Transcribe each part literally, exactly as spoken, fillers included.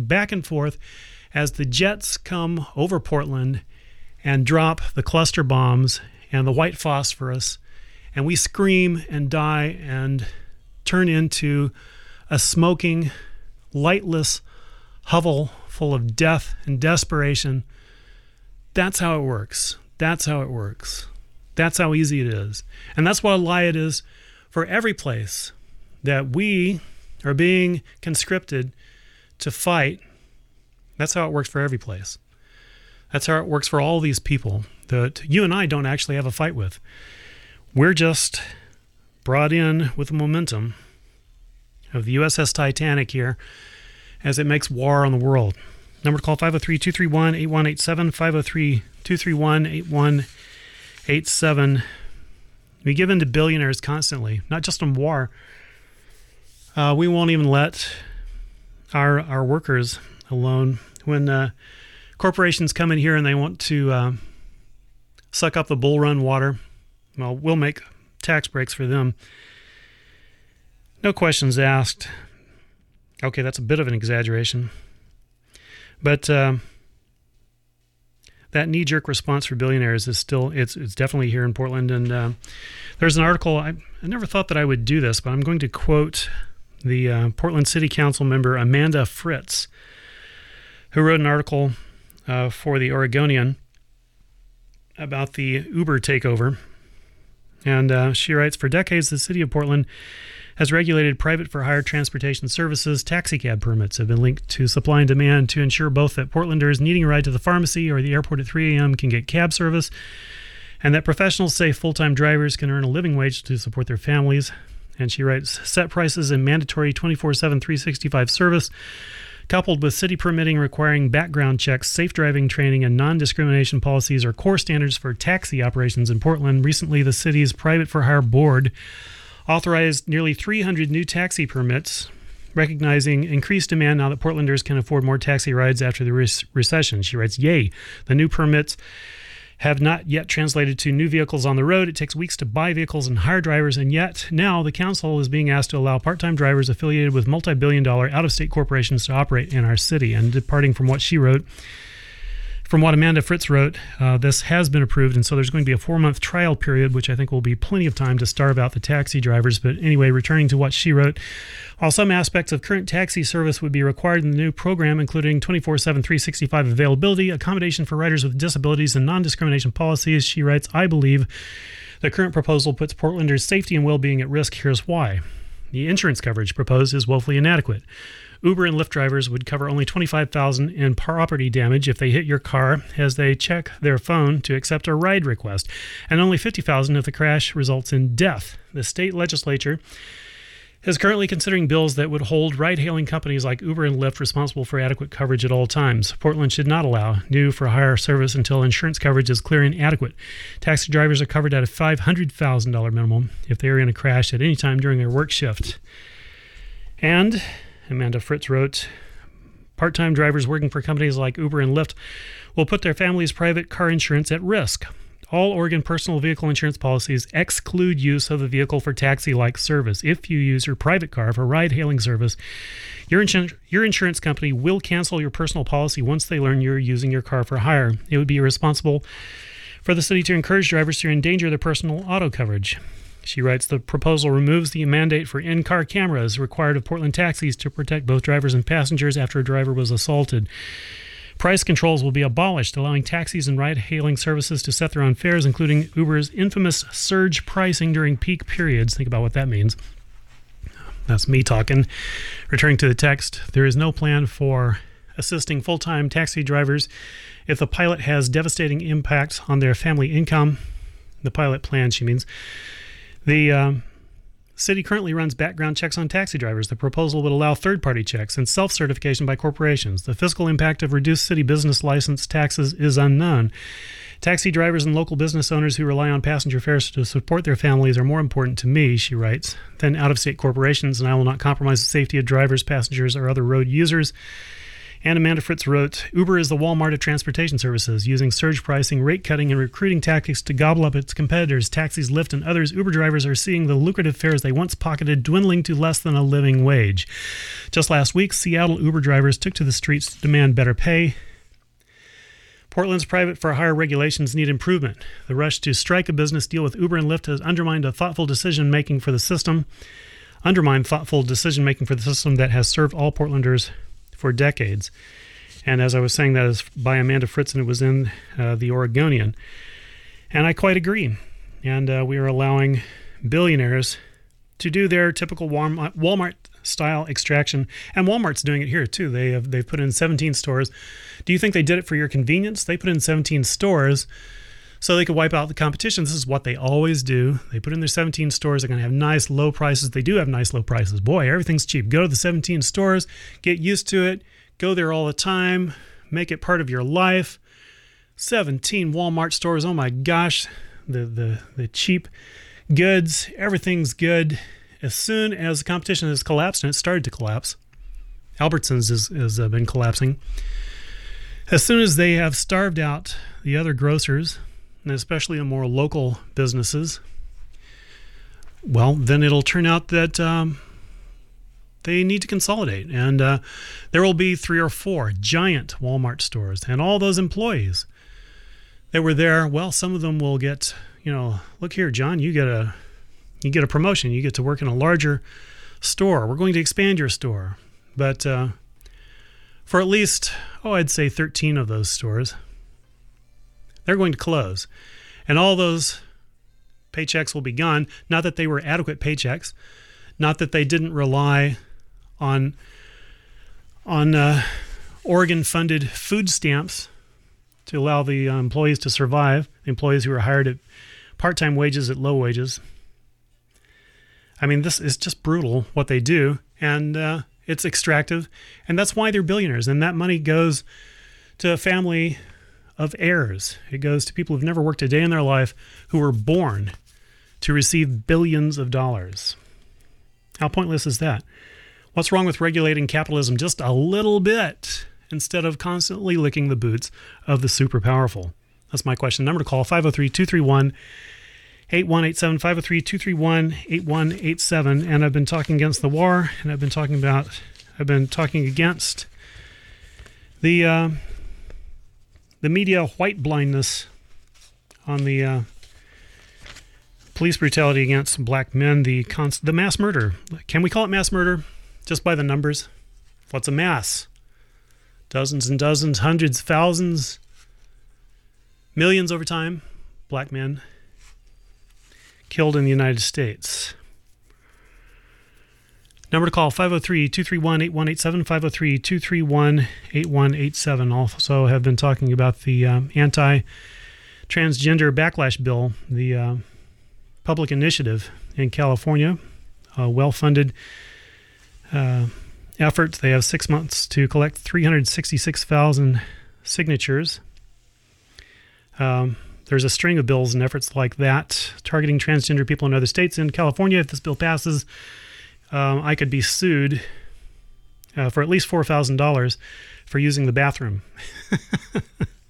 back and forth as the jets come over Portland and drop the cluster bombs and the white phosphorus, and we scream and die and turn into a smoking, lightless hovel full of death and desperation. That's how it works. That's how it works. That's how easy it is. And that's what a lie it is for every place that we are being conscripted to fight. That's how it works for every place. That's how it works for all these people that you and I don't actually have a fight with. We're just brought in with the momentum of the U S S Titanic here as it makes war on the world. Number to call, five oh three, two three one, eight one eight seven, five oh three, two three one, eight one eight seven. We give in to billionaires constantly, not just on war. Uh, we won't even let our our workers alone. When uh, corporations come in here and they want to uh, suck up the Bull Run water, well, we'll make tax breaks for them. No questions asked. Okay, that's a bit of an exaggeration. But uh, that knee-jerk response for billionaires is still, it's it's definitely here in Portland. And uh, there's an article, I, I never thought that I would do this, but I'm going to quote the uh, Portland City Council member Amanda Fritz, who wrote an article uh, for the Oregonian about the Uber takeover. And uh, she writes, for decades, the city of Portland has regulated private for-hire transportation services. Taxicab permits have been linked to supply and demand to ensure both that Portlanders needing a ride to the pharmacy or the airport at three a.m. can get cab service, and that professionals, say full-time drivers, can earn a living wage to support their families. And she writes, set prices and mandatory twenty-four seven, three sixty-five service, coupled with city permitting requiring background checks, safe driving training, and non-discrimination policies are core standards for taxi operations in Portland. Recently, the city's private for-hire board authorized nearly three hundred new taxi permits, recognizing increased demand now that Portlanders can afford more taxi rides after the re- recession. She writes, yay, the new permits have not yet translated to new vehicles on the road. It takes weeks to buy vehicles and hire drivers, and yet now the council is being asked to allow part-time drivers affiliated with multi-billion dollar out-of-state corporations to operate in our city. And departing from what she wrote, from what Amanda Fritz wrote, uh, this has been approved, and so there's going to be a four-month trial period, which I think will be plenty of time to starve out the taxi drivers. But anyway, returning to what she wrote, while some aspects of current taxi service would be required in the new program, including twenty-four seven, three sixty-five availability, accommodation for riders with disabilities, and non-discrimination policies, she writes, I believe the current proposal puts Portlanders' safety and well-being at risk. Here's why. The insurance coverage proposed is woefully inadequate. Uber and Lyft drivers would cover only twenty-five thousand dollars in property damage if they hit your car as they check their phone to accept a ride request, and only fifty thousand dollars if the crash results in death. The state legislature is currently considering bills that would hold ride-hailing companies like Uber and Lyft responsible for adequate coverage at all times. Portland should not allow new for-hire service until insurance coverage is clear and adequate. Taxi drivers are covered at a five hundred thousand dollars minimum if they are in a crash at any time during their work shift. And Amanda Fritz wrote, part-time drivers working for companies like Uber and Lyft will put their family's private car insurance at risk. All Oregon personal vehicle insurance policies exclude use of the vehicle for taxi-like service. If you use your private car for ride-hailing service, your, insur- your insurance company will cancel your personal policy once they learn you're using your car for hire. It would be irresponsible for the city to encourage drivers to endanger their personal auto coverage. She writes, the proposal removes the mandate for in-car cameras required of Portland taxis to protect both drivers and passengers after a driver was assaulted. Price controls will be abolished, allowing taxis and ride-hailing services to set their own fares, including Uber's infamous surge pricing during peak periods. Think about what that means. That's me talking. Returning to the text, there is no plan for assisting full-time taxi drivers if the pilot has devastating impacts on their family income. The pilot plan, she means. The um, city currently runs background checks on taxi drivers. The proposal would allow third-party checks and self-certification by corporations. The fiscal impact of reduced city business license taxes is unknown. Taxi drivers and local business owners who rely on passenger fares to support their families are more important to me, she writes, than out-of-state corporations, and I will not compromise the safety of drivers, passengers, or other road users And Amanda Fritz wrote, Uber is the Walmart of transportation services, using surge pricing, rate cutting, and recruiting tactics to gobble up its competitors. Taxis, Lyft, and others Uber drivers are seeing the lucrative fares they once pocketed dwindling to less than a living wage. Just last week, Seattle Uber drivers took to the streets to demand better pay. Portland's private for hire regulations need improvement. The rush to strike a business deal with Uber and Lyft has undermined a thoughtful decision-making for the system, undermined thoughtful decision-making for the system that has served all Portlanders for decades. And as I was saying, that is by Amanda Fritz, and it was in uh, the Oregonian. And I quite agree. And uh, we are allowing billionaires to do their typical Walmart, Walmart-style extraction. And Walmart's doing it here, too. They have, they've put in seventeen stores. Do you think they did it for your convenience? They put in seventeen stores so they could wipe out the competition. This is what they always do. They put in their seventeen stores. They're going to have nice low prices. They do have nice low prices. Boy, everything's cheap. Go to the seventeen stores, get used to it, go there all the time, make it part of your life. seventeen Walmart stores. Oh my gosh, the the the cheap goods, everything's good. As soon as the competition has collapsed, and it started to collapse, Albertsons has, has uh, been collapsing. As soon as they have starved out the other grocers, and especially the more local businesses, well, then it'll turn out that um, they need to consolidate. And uh, there will be three or four giant Walmart stores. And all those employees that were there, well, some of them will get, you know, look here, John, you get a, you get a promotion. You get to work in a larger store. We're going to expand your store. But uh, for at least, oh, I'd say thirteen of those stores, they're going to close. And all those paychecks will be gone. Not that they were adequate paychecks. Not that they didn't rely on, on uh, Oregon-funded food stamps to allow the uh, employees to survive, the employees who were hired at part-time wages at low wages. I mean, this is just brutal what they do, and uh, it's extractive, and that's why they're billionaires. And that money goes to a family of heirs. It goes to people who've never worked a day in their life, who were born to receive billions of dollars. How pointless is that? What's wrong with regulating capitalism just a little bit instead of constantly licking the boots of the super powerful? That's my question. Number to call, five oh three, two three one, eight one eight seven, five oh three, two three one, eight one eight seven. And I've been talking against the war, and I've been talking about, I've been talking against the uh, the media white blindness on the uh, police brutality against black men, the const- the mass murder. Can we call it mass murder just by the numbers? What's a mass? Dozens and dozens, hundreds, thousands, millions over time, black men killed in the United States. Number to call, five oh three, two three one, eight one eight seven, five oh three, two three one, eight one eight seven. Also have been talking about the um, anti-transgender backlash bill, the uh, public initiative in California, a well-funded uh, effort. They have six months to collect three hundred sixty-six thousand signatures. Um, there's a string of bills and efforts like that targeting transgender people in other states. In California, if this bill passes, um, I could be sued uh, for at least four thousand dollars for using the bathroom. uh,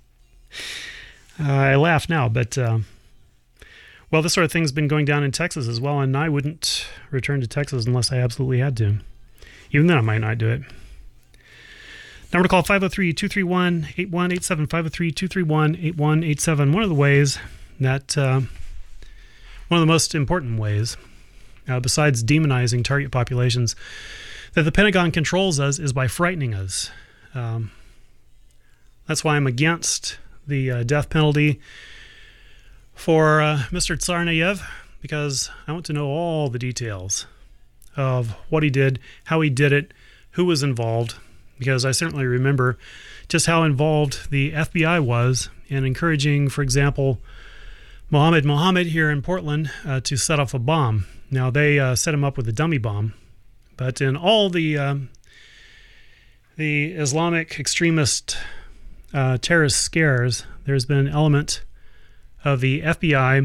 I laugh now, but uh, well, this sort of thing's been going down in Texas as well, and I wouldn't return to Texas unless I absolutely had to. Even then, I might not do it. Number to call, five oh three, two three one, eight one eight seven, five oh three, two three one, eight one eight seven. One of the ways that, uh, one of the most important ways, uh, besides demonizing target populations, that the Pentagon controls us is by frightening us. Um, that's why I'm against the uh, death penalty for uh, Mister Tsarnaev, because I want to know all the details of what he did, how he did it, who was involved, because I certainly remember just how involved the F B I was in encouraging, for example, Mohammed Mohammed here in Portland uh, to set off a bomb. Now, they uh, set him up with a dummy bomb, but in all the um, the Islamic extremist uh, terrorist scares, there's been an element of the F B I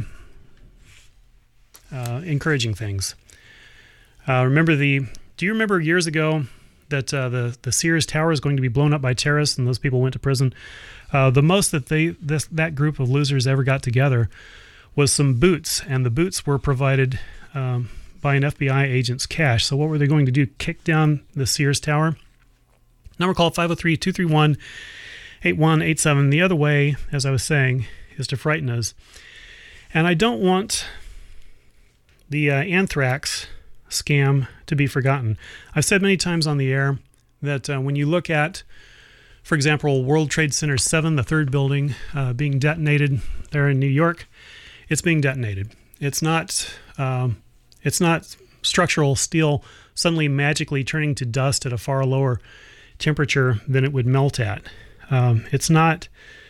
uh, encouraging things. Uh, remember the? Do you remember years ago that uh, the the Sears Tower is going to be blown up by terrorists and those people went to prison. Uh, the most that they this that group of losers ever got together was some boots, and the boots were provided um, by an F B I agent's cash. So what were they going to do? Kick down the Sears Tower? Number call five oh three, two three one, eight one eight seven. The other way, as I was saying, is to frighten us. And I don't want the uh, anthrax scam to be forgotten. I've said many times on the air that uh, when you look at, for example, World Trade Center seven, the third building uh, being detonated there in New York, it's being detonated. It's not um, it's not structural steel suddenly magically turning to dust at a far lower temperature than it would melt at. Um, it's not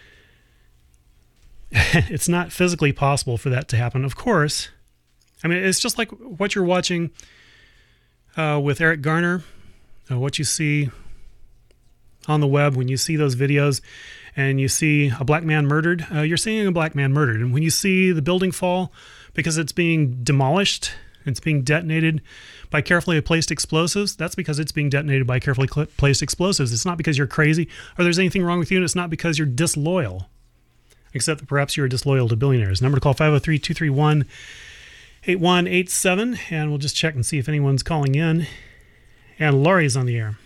it's not physically possible for that to happen. Of course, I mean, it's just like what you're watching uh, with Eric Garner, uh, what you see on the web when you see those videos and you see a black man murdered, uh, you're seeing a black man murdered. And when you see the building fall because it's being demolished, it's being detonated by carefully placed explosives, that's because it's being detonated by carefully cl- placed explosives. It's not because you're crazy or there's anything wrong with you, and it's not because you're disloyal, except that perhaps you're disloyal to billionaires. Number to call five oh three, two three one, eight one eight seven, and we'll just check and see if anyone's calling in. And Laurie's on the air.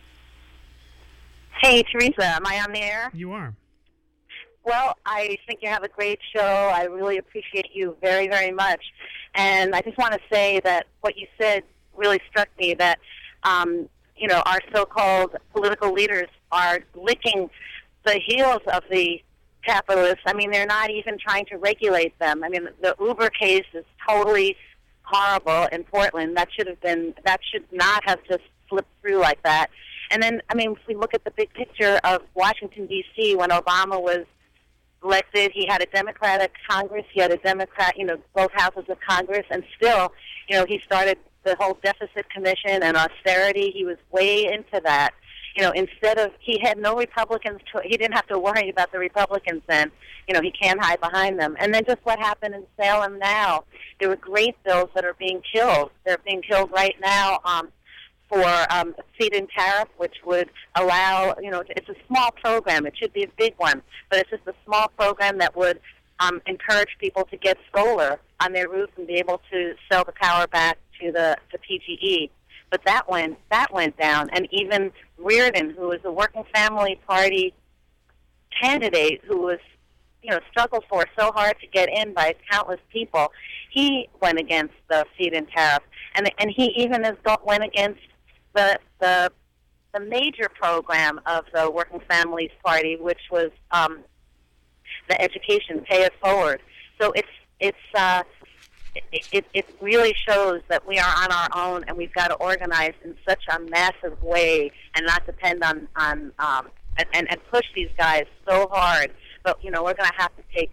Hey, Teresa, am I on the air? You are. Well, I think you have a great show. I really appreciate you very, very much. And I just want to say that what you said really struck me, that, um, you know, our so-called political leaders are licking the heels of the capitalists. I mean, they're not even trying to regulate them. I mean, the Uber case is totally horrible in Portland. That should have been, that should not have just slipped through like that. And then, I mean, if we look at the big picture of Washington, D C, when Obama was elected, he had a Democratic Congress, he had a Democrat, you know, both houses of Congress, and still, you know, he started the whole deficit commission and austerity. He was way into that. You know, instead of, he had no Republicans, to, he didn't have to worry about the Republicans then. You know, he can't hide behind them. And then just what happened in Salem now, there were great bills that are being killed. They're being killed right now, um, for um, a feed-in tariff, which would allow, you know, it's a small program. It should be a big one, but it's just a small program that would um, encourage people to get solar on their roof and be able to sell the power back to the, the P G E. But that went that went down, and even Reardon, who was a Working Family Party candidate, who was, you know, struggled for so hard to get in by countless people, he went against the feed-in tariff, and and he even has got, went against the the the major program of the Working Families Party, which was um, the education Pay It Forward. So it's it's uh, it, it it really shows that we are on our own, and we've got to organize in such a massive way and not depend on on um, and and push these guys so hard. But you know, we're going to have to take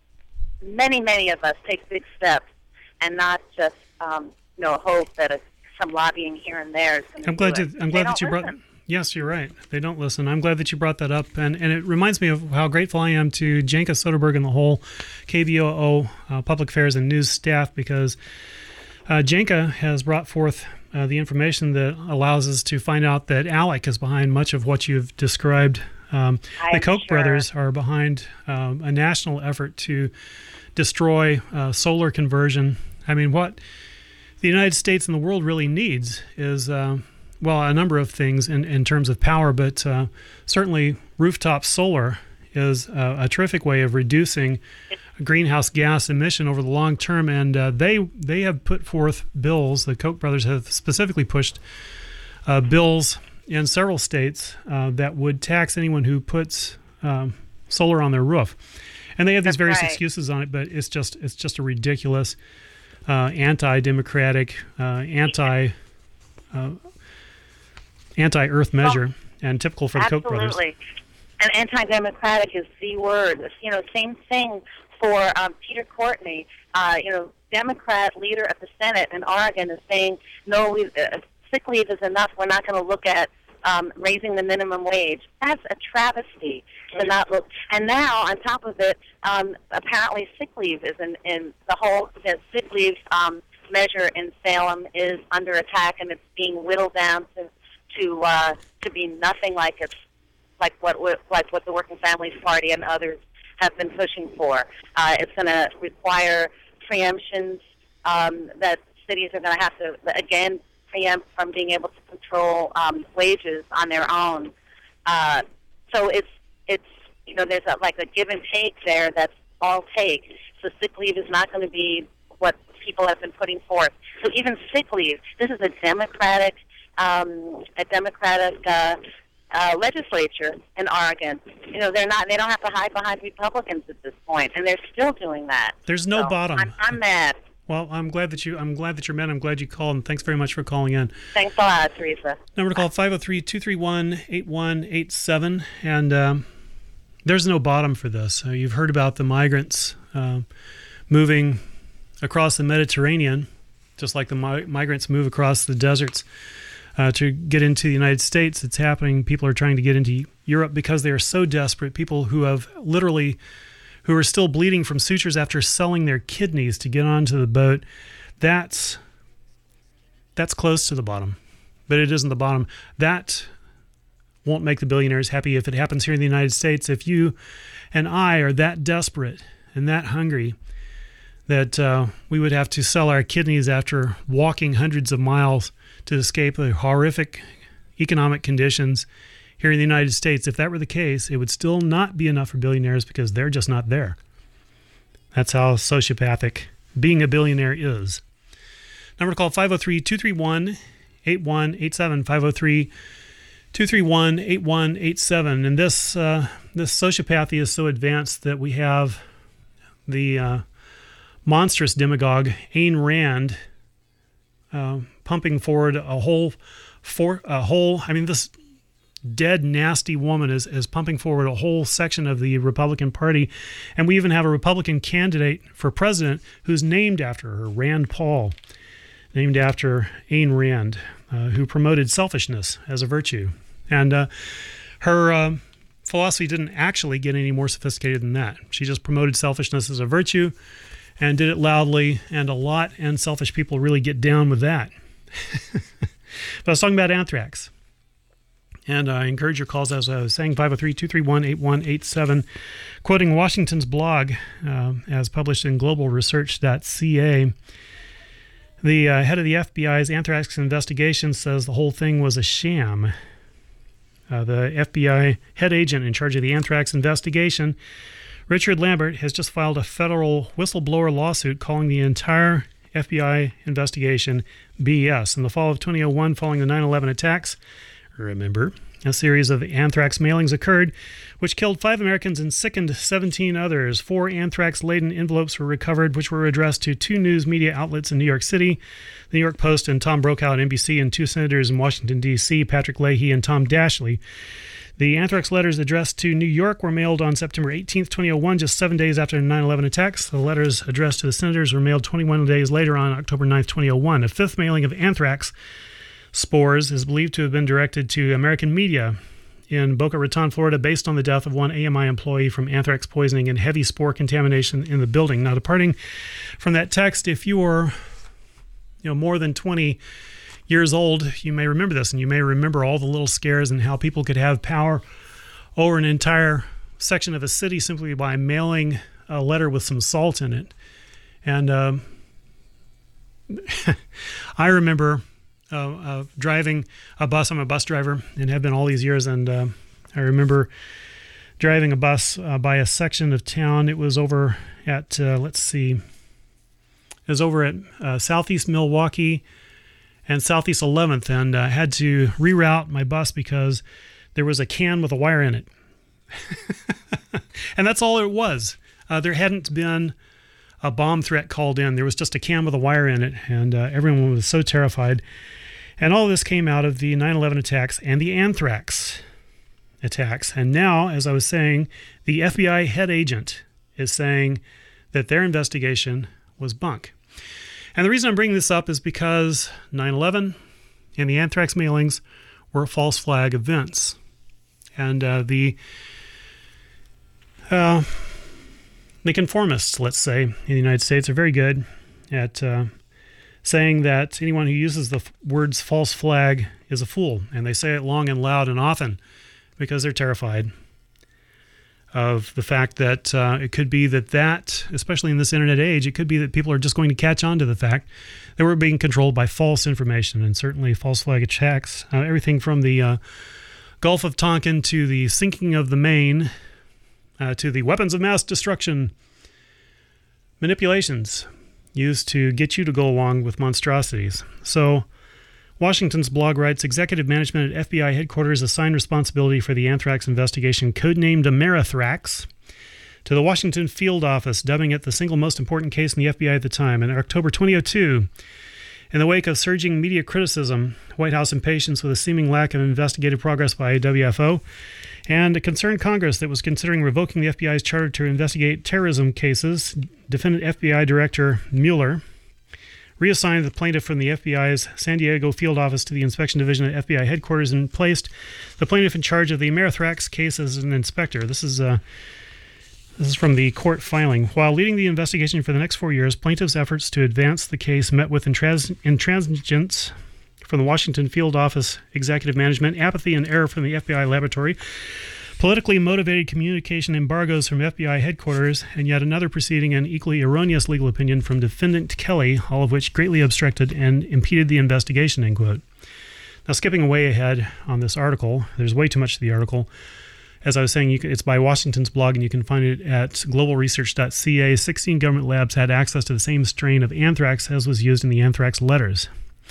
many many of us take big steps and not just um, you know hope that a some lobbying here and there is going to I'm glad do to, it. I'm They glad that you don't brought. listen. Yes, you're right. They don't listen. I'm glad that you brought that up, and and it reminds me of how grateful I am to Janka Soderberg and the whole K B O O uh, Public Affairs and News staff, because uh, Janka has brought forth uh, the information that allows us to find out that ALEC is behind much of what you've described. Um, the I'm Koch sure. brothers are behind um, a national effort to destroy uh, solar conversion. I mean, what the United States and the world really needs is, uh, well, a number of things in, in terms of power, but uh, certainly rooftop solar is uh, a terrific way of reducing greenhouse gas emission over the long term. And uh, they they have put forth bills, the Koch brothers have specifically pushed uh, bills in several states uh, that would tax anyone who puts um, solar on their roof. And they have these That's various right. excuses on it, but it's just it's just a ridiculous Uh, anti-democratic, uh, anti, uh, anti-earth measure, well, and typical for the Koch brothers. Absolutely. And anti-democratic is the word. You know, same thing for um, Peter Courtney. Uh, you know, Democrat leader of the Senate in Oregon is saying, no, we, uh, sick leave is enough. We're not going to look at um, raising the minimum wage. That's a travesty to not look. And now, on top of it, um, apparently sick leave is in, in the whole the sick leave um, measure in Salem is under attack, and it's being whittled down to to uh, to be nothing like it's like what like what the Working Families Party and others have been pushing for. Uh, it's going to require preemptions um, that cities are going to have to again preempt from being able to control um, wages on their own. Uh, so it's it's you know there's a, like a give and take there. That's all take. So sick leave is not going to be what people have been putting forth. So even sick leave, this is a Democratic um, a Democratic uh, uh, legislature in Oregon. You know they're not they don't have to hide behind Republicans at this point, and they're still doing that. There's no so bottom. I'm, I'm mad. Well, I'm glad that you. I'm glad that you're mad. I'm glad you called, and thanks very much for calling in. Thanks a lot, Teresa. Number to call five oh three, two three one, eight one eight seven, and um, there's no bottom for this. Uh, you've heard about the migrants uh, moving across the Mediterranean, just like the mi- migrants move across the deserts uh, to get into the United States. It's happening. People are trying to get into Europe because they are so desperate. People who have literally. who are still bleeding from sutures after selling their kidneys to get onto the boat. That's that's close to the bottom, but it isn't the bottom. That won't make the billionaires happy if it happens here in the United States. If you and I are that desperate and that hungry that uh, we would have to sell our kidneys after walking hundreds of miles to escape the horrific economic conditions here in the United States, if that were the case, it would still not be enough for billionaires because they're just not there. That's how sociopathic being a billionaire is. Number to call five oh three, two three one, eight one eight seven, five oh three, two three one, eight one eight seven. And this uh, this sociopathy is so advanced that we have the uh, monstrous demagogue Ayn Rand uh, pumping forward a whole, for, a whole, I mean, this dead, nasty woman is, is pumping forward a whole section of the Republican Party. And we even have a Republican candidate for president who's named after her, Rand Paul, named after Ayn Rand, uh, who promoted selfishness as a virtue. And uh, her uh, philosophy didn't actually get any more sophisticated than that. She just promoted selfishness as a virtue and did it loudly, and a lot, and selfish people really get down with that. But I was talking about anthrax. And I encourage your calls, as I was saying, five oh three, two three one, eight one eight seven, quoting Washington's blog uh, as published in global research dot c a. The uh, head of the F B I's anthrax investigation says the whole thing was a sham. Uh, the F B I head agent in charge of the anthrax investigation, Richard Lambert, has just filed a federal whistleblower lawsuit calling the entire F B I investigation B S. In the fall of two thousand one, following the nine eleven attacks, remember, a series of anthrax mailings occurred, which killed five Americans and sickened seventeen others. Four anthrax-laden envelopes were recovered, which were addressed to two news media outlets in New York City, the New York Post and Tom Brokaw at N B C, and two senators in Washington, D C, Patrick Leahy and Tom Dashley. The anthrax letters addressed to New York were mailed on September eighteenth, two thousand one, just seven days after the nine eleven attacks. The letters addressed to the senators were mailed twenty-one days later on October ninth, two thousand one. A fifth mailing of anthrax spores is believed to have been directed to American media in Boca Raton, Florida, based on the death of one A M I employee from anthrax poisoning and heavy spore contamination in the building. Now, departing from that text, if you were, you know, more than twenty years old, you may remember this, and you may remember all the little scares and how people could have power over an entire section of a city simply by mailing a letter with some salt in it. And um, I remember uh, uh, driving a bus. I'm a bus driver and have been all these years. And uh, I remember driving a bus uh, by a section of town. It was over at, uh, let's see, it was over at uh, Southeast Milwaukee and Southeast eleventh, and I uh, had to reroute my bus because there was a can with a wire in it. And that's all it was. Uh, there hadn't been a bomb threat called in. There was just a can with a wire in it, and uh, everyone was so terrified. And all of this came out of the nine eleven attacks and the anthrax attacks. And now, as I was saying, the F B I head agent is saying that their investigation was bunk. And the reason I'm bringing this up is because nine eleven and the anthrax mailings were false flag events. And uh, the uh, the conformists, let's say, in the United States are very good at uh, saying that anyone who uses the f- words false flag is a fool. And they say it long and loud and often because they're terrified of the fact that uh, it could be that that, especially in this internet age, it could be that people are just going to catch on to the fact that we're being controlled by false information, and certainly false flag attacks, uh, everything from the uh, Gulf of Tonkin to the sinking of the Maine uh, to the weapons of mass destruction manipulations used to get you to go along with monstrosities. So Washington's blog writes, executive management at F B I headquarters assigned responsibility for the anthrax investigation, codenamed Amerithrax, to the Washington field office, dubbing it the single most important case in the F B I at the time. In October twenty oh two, in the wake of surging media criticism, White House impatience with a seeming lack of investigative progress by W F O, and a concerned Congress that was considering revoking the F B I's charter to investigate terrorism cases, defendant F B I Director Mueller reassigned the plaintiff from the F B I's San Diego field office to the inspection division at F B I headquarters and placed the plaintiff in charge of the Amerithrax case as an inspector. This is uh, this is from the court filing. While leading the investigation for the next four years, plaintiff's efforts to advance the case met with intrans- intransigence from the Washington field office executive management, apathy and error from the F B I laboratory, politically motivated communication embargoes from F B I headquarters, and yet another proceeding and equally erroneous legal opinion from defendant Kelly, all of which greatly obstructed and impeded the investigation, end quote. Now, skipping way ahead on this article, there's way too much to the article. As I was saying, you can, it's by Washington's blog, and you can find it at global research dot c a. sixteen government labs had access to the same strain of anthrax as was used in the anthrax letters.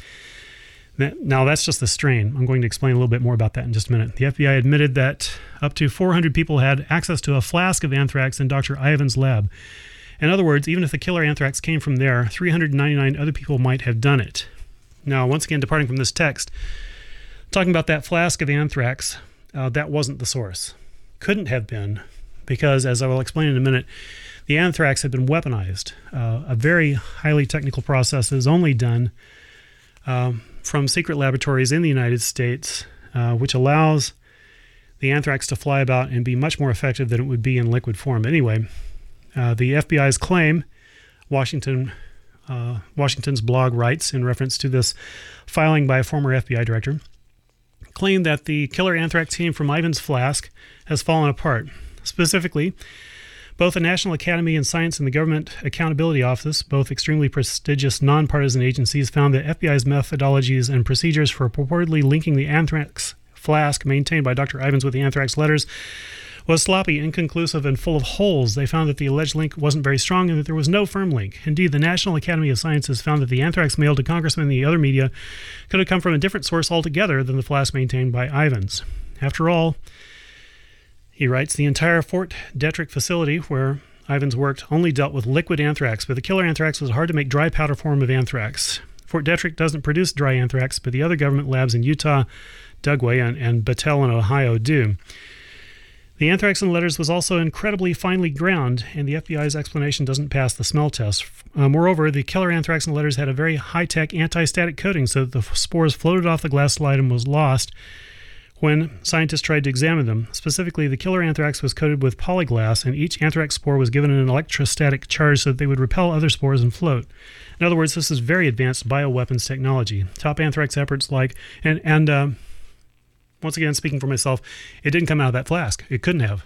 Now, that's just the strain. I'm going to explain a little bit more about that in just a minute. The F B I admitted that up to four hundred people had access to a flask of anthrax in Doctor Ivan's lab. In other words, even if the killer anthrax came from there, three hundred ninety-nine other people might have done it. Now, once again, departing from this text, talking about that flask of anthrax, uh, that wasn't the source. Couldn't have been, because, as I will explain in a minute, the anthrax had been weaponized. Uh, a very highly technical process is only done um, from secret laboratories in the United States, uh, which allows the anthrax to fly about and be much more effective than it would be in liquid form. Anyway, uh, the F B I's claim, Washington, uh, Washington's blog writes in reference to this filing by a former F B I director, claimed that the killer anthrax came from Ivan's flask has fallen apart. Specifically, both the National Academy of Science and the Government Accountability Office, both extremely prestigious nonpartisan agencies, found that F B I's methodologies and procedures for purportedly linking the anthrax flask maintained by Doctor Ivans with the anthrax letters was sloppy, inconclusive, and full of holes. They found that the alleged link wasn't very strong and that there was no firm link. Indeed, the National Academy of Sciences found that the anthrax mailed to congressmen and the other media could have come from a different source altogether than the flask maintained by Ivans. After all, he writes, the entire Fort Detrick facility where Ivans worked only dealt with liquid anthrax, but the killer anthrax was hard to make dry powder form of anthrax. Fort Detrick doesn't produce dry anthrax, but the other government labs in Utah, Dugway, and, and Battelle in Ohio do. The anthrax in the letters was also incredibly finely ground, and the F B I's explanation doesn't pass the smell test. Uh, moreover, the killer anthrax in the letters had a very high-tech anti-static coating so that the spores floated off the glass slide and was lost when scientists tried to examine them. Specifically, the killer anthrax was coated with polyglass, and each anthrax spore was given an electrostatic charge so that they would repel other spores and float. In other words, this is very advanced bioweapons technology. Top anthrax efforts like... and and uh, Once again, speaking for myself, it didn't come out of that flask. It couldn't have.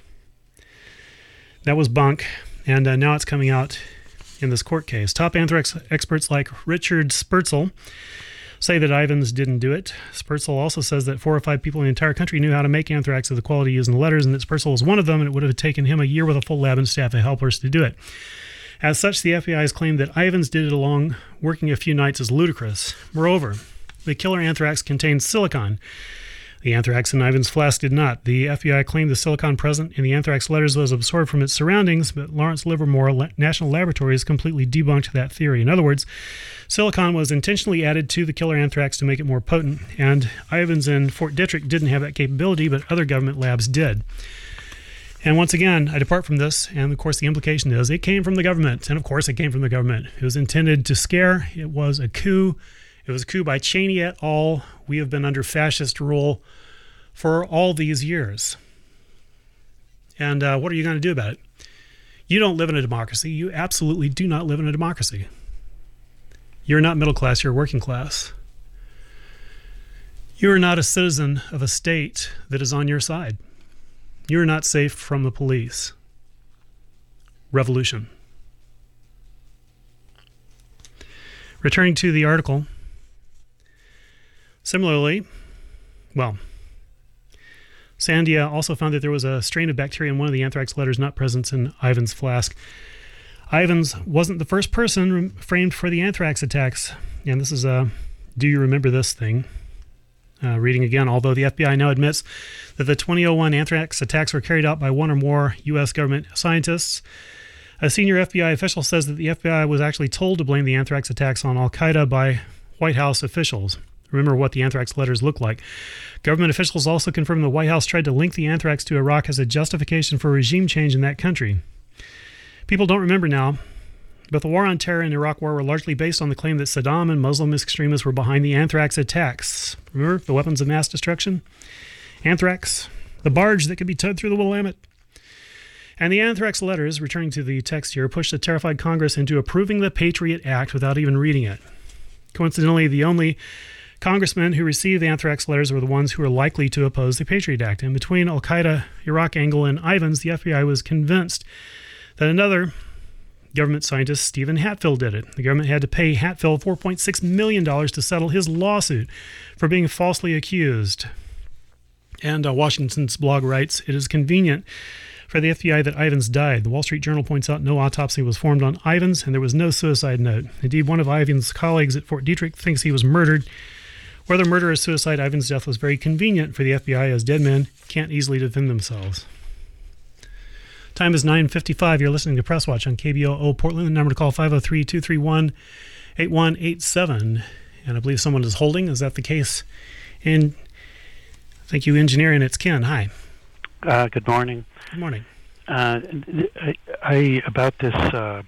That was bunk, and uh, now it's coming out in this court case. Top anthrax experts like Richard Spurzel say that Ivans didn't do it. Spurzel also says that four or five people in the entire country knew how to make anthrax of the quality used in the letters, and that Spurzel was one of them, and it would have taken him a year with a full lab and staff of helpers to do it. As such, the F B I's claim that Ivans did it along working a few nights is ludicrous. Moreover, the killer anthrax contained silicon. The anthrax in Ivan's flask did not. The F B I claimed the silicon present in the anthrax letters was absorbed from its surroundings, but Lawrence Livermore La- National Laboratories completely debunked that theory. In other words, silicon was intentionally added to the killer anthrax to make it more potent, and Ivans and Fort Detrick didn't have that capability, but other government labs did. And once again, I depart from this, and of course the implication is it came from the government, and of course it came from the government. It was intended to scare. It was a coup. It was a coup by Cheney et al. We have been under fascist rule for all these years. And uh, what are you going to do about it? You don't live in a democracy. You absolutely do not live in a democracy. You're not middle class, you're working class. You are not a citizen of a state that is on your side. You are not safe from the police. Revolution. Returning to the article, similarly, well, Sandia also found that there was a strain of bacteria in one of the anthrax letters not present in Ivan's flask. Ivans wasn't the first person framed for the anthrax attacks. And this is a do you remember this thing? Uh, reading again, although the F B I now admits that the twenty oh one anthrax attacks were carried out by one or more U S government scientists, a senior F B I official says that the F B I was actually told to blame the anthrax attacks on Al-Qaeda by White House officials. Remember what the anthrax letters look like. Government officials also confirmed the White House tried to link the anthrax to Iraq as a justification for regime change in that country. People don't remember now, but the war on terror and Iraq war were largely based on the claim that Saddam and Muslim extremists were behind the anthrax attacks. Remember the weapons of mass destruction? Anthrax, the barge that could be towed through the Willamette. And the anthrax letters, returning to the text here, pushed the terrified Congress into approving the Patriot Act without even reading it. Coincidentally, the only congressmen who received the anthrax letters were the ones who were likely to oppose the Patriot Act. And between Al-Qaeda, Iraq angle, and Ivans, the F B I was convinced that another government scientist, Stephen Hatfield, did it. The government had to pay Hatfield four point six million dollars to settle his lawsuit for being falsely accused. And uh, Washington's blog writes, it is convenient for the F B I that Ivans died. The Wall Street Journal points out no autopsy was formed on Ivans, and there was no suicide note. Indeed, one of Ivans' colleagues at Fort Detrick thinks he was murdered. Whether murder or suicide, Ivans' death was very convenient for the F B I, as dead men can't easily defend themselves. Time is nine fifty-five. You're listening to Press Watch on K B O O Portland. The number to call five oh three, two three one, eight one eight seven. And I believe someone is holding. Is that the case? And thank you, engineer, and it's Ken. Hi. Uh, good morning. Good morning. Uh, I, I about this uh,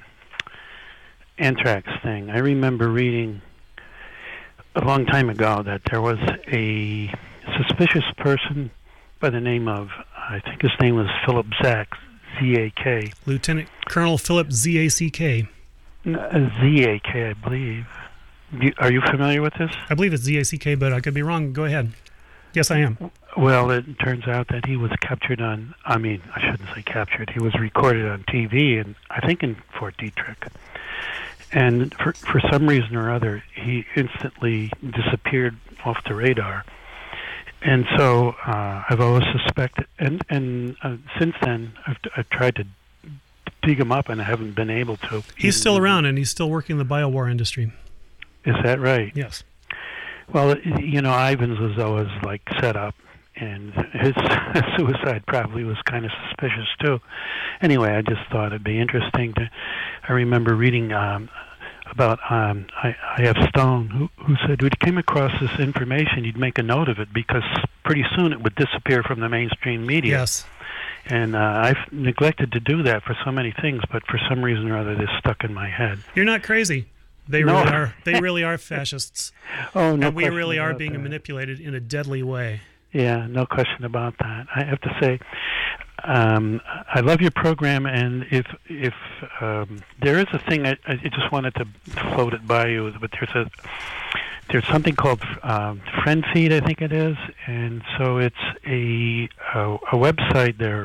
anthrax thing. I remember reading a long time ago that there was a suspicious person by the name of, I think his name was Philip Zack, Z A K. Lieutenant Colonel Philip Z A C K. Z A K, I believe. You, are you familiar with this? I believe it's Z A C K, but I could be wrong. Go ahead. Yes, I am. Well, it turns out that he was captured on, I mean, I shouldn't say captured, he was recorded on T V, and I think in Fort Detrick. And for for some reason or other, he instantly disappeared off the radar. And so uh, I've always suspected, and, and uh, since then, I've, I've tried to dig him up, and I haven't been able to. He's still around, and he's still working in the biowar industry. Is that right? Yes. Well, you know, Ivans was always, like, set up, and his suicide probably was kind of suspicious, too. Anyway, I just thought it'd be interesting to... I remember reading... Um, about um, I, I have Stone, who, who said when he came across this information, he'd make a note of it because pretty soon it would disappear from the mainstream media. Yes. And uh, I've neglected to do that for so many things, but for some reason or other, this stuck in my head. You're not crazy. They no. really are. They really are fascists. Oh, no. And we really are being that. manipulated in a deadly way. Yeah, no question about that. I have to say, um, I love your program, and if if um, there is a thing, I, I just wanted to float it by you, but there's a there's something called um, Friend Feed, I think it is, and so it's a a, a website there.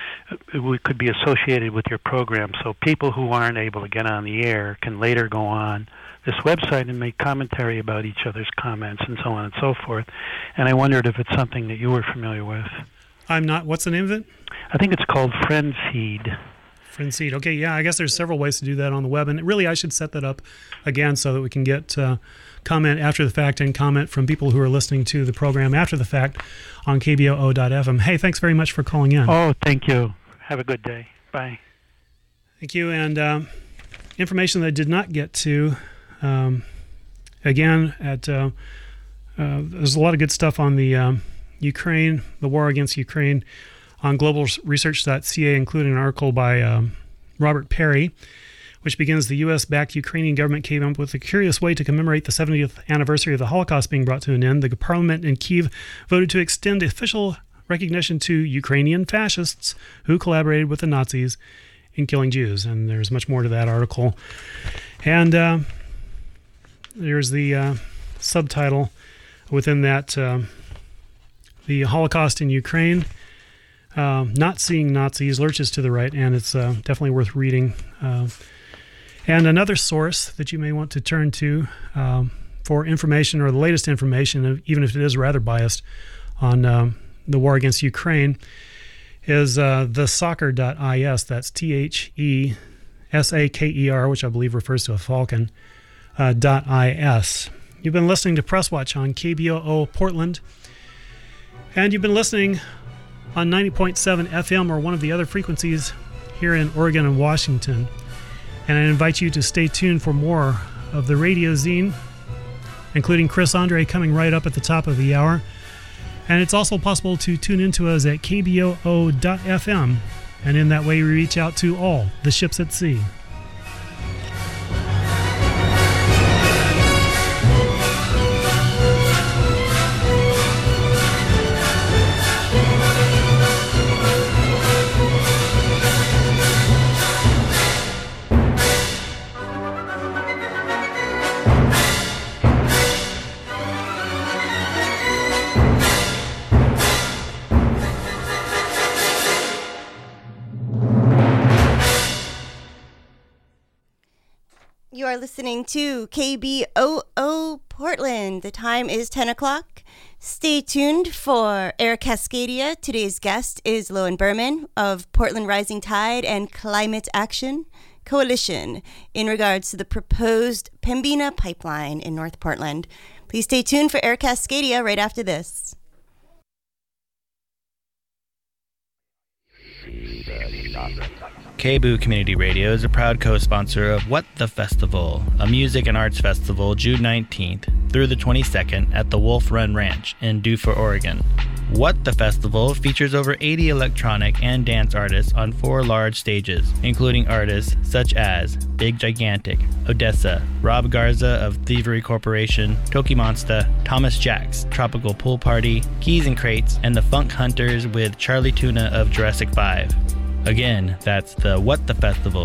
It could be associated with your program, so people who aren't able to get on the air can later go on this website and make commentary about each other's comments and so on and so forth. And I wondered if it's something that you were familiar with. I'm not. What's the name of it? I think it's called Friend Feed. Friend Feed. Okay, yeah, I guess there's several ways to do that on the web. And really, I should set that up again so that we can get uh, comment after the fact and comment from people who are listening to the program after the fact on K B O O dot F M. Hey, thanks very much for calling in. Oh, thank you. Have a good day. Bye. Thank you. And um, information that I did not get to, um, again, at uh, uh, there's a lot of good stuff on the um, Ukraine, the war against Ukraine, on global research dot C A, including an article by um, Robert Perry, which begins, the U S-backed Ukrainian government came up with a curious way to commemorate the seventieth anniversary of the Holocaust being brought to an end. The parliament in Kyiv voted to extend official recognition to Ukrainian fascists who collaborated with the Nazis in killing Jews. And there's much more to that article. And uh, there's the uh, subtitle within that, uh, the Holocaust in Ukraine, um, Not Seeing Nazis, lurches to the right, and it's uh, definitely worth reading. Uh, and another source that you may want to turn to um, for information, or the latest information, even if it is rather biased, on um, the war against Ukraine, is uh, the soccer dot is. That's T H E S A K E R, which I believe refers to a falcon, uh, .is. You've been listening to Press Watch on K B O O Portland, and you've been listening on ninety point seven F M or one of the other frequencies here in Oregon and Washington. And I invite you to stay tuned for more of the Radio Zine, including Chris Andre coming right up at the top of the hour. And it's also possible to tune into us at K B O O dot F M, and in that way we reach out to all the ships at sea. You are listening to K B O O Portland. The time is ten o'clock. Stay tuned for Air Cascadia. Today's guest is Loan Berman of Portland Rising Tide and Climate Action Coalition in regards to the proposed Pembina pipeline in North Portland. Please stay tuned for Air Cascadia right after this. K B O O Community Radio is a proud co-sponsor of What the Festival, a music and arts festival June nineteenth through the twenty-second at the Wolf Run Ranch in Dufur, Oregon. What the Festival features over eighty electronic and dance artists on four large stages, including artists such as Big Gigantic, Odessa, Rob Garza of Thievery Corporation, Toki Monsta, Thomas Jacks, Tropical Pool Party, Keys and Crates, and the Funk Hunters with Charlie Tuna of Jurassic five. Again, that's the What the Festival